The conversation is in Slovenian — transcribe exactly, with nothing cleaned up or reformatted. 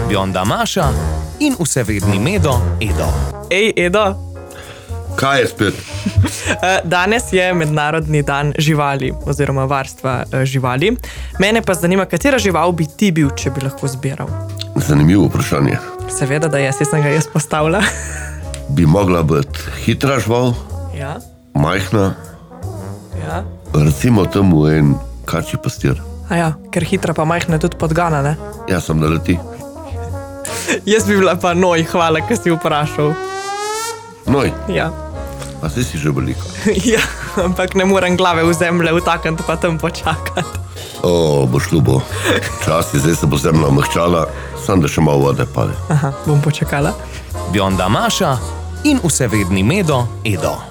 Bionda Maša in vsevedni Medo Edo. Ej, Edo. Kaj je spet? Danes je mednarodni dan živali oziroma varstva živali. Mene pa zanima, katera žival bi ti bil, če bi lahko zbiral? Zanimivo vprašanje. Seveda, da jaz, jaz sem ga jaz postavila. Bi mogla biti hitra žival, Ja, majhna, ja. recimo temu en kačji pastir. A ja, ker hitra pa majhna tudi podgana, ne? Jaz sem naleti. Jaz bi bila pa noj, hvala, ker si vprašal. Noj, Ja. a si si že veliko. Ja, ampak ne morem glave v zemlje vtakniti pa tam počakati. O, bo šlo bo. Časi, zdaj se bo zemlja omehčala, samo da še malo vode pade. Aha, bom počakala. Bionda Maša in vsevedni Medo Edo.